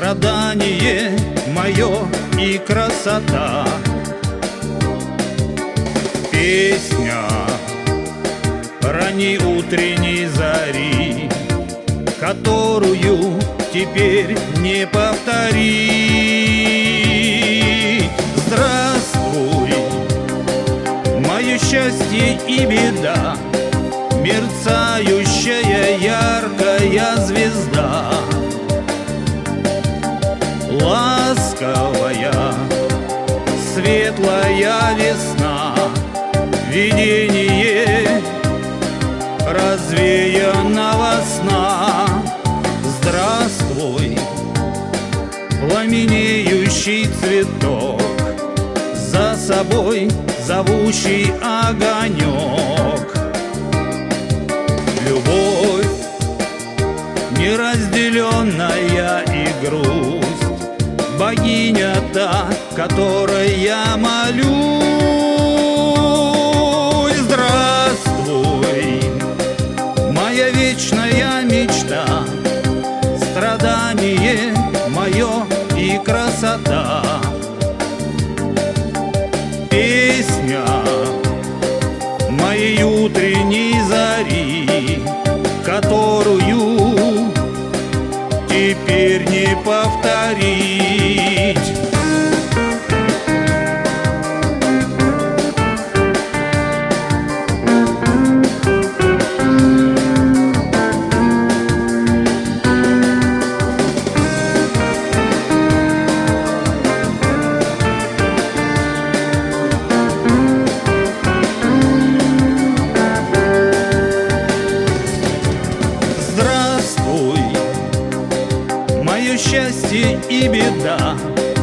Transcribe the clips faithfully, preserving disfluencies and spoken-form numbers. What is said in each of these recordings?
страдание мое и красота. Песня ранней утренней зари, которую теперь не повторить. Здравствуй, мое счастье и беда, мерцающая яркая звезда. Ласковая, светлая весна, видение развеянного сна. Здравствуй, пламенеющий цветок, за собой зовущий огонек. Любовь, неразделенная и грусть, богиня та, которой я молюсь. Здравствуй, моя вечная мечта, страдание мое и красота. Песня моей утренней зари, которую теперь не повторить. Мое счастье и беда,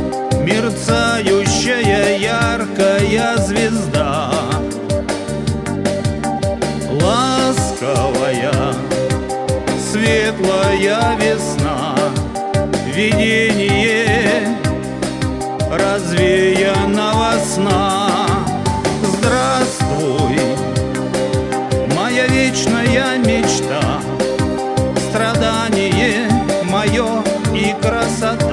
мерцающая яркая звезда. Ласковая, светлая весна, видение развеянного сна. Здравствуй, моя вечная мечта, страдание мое и красота.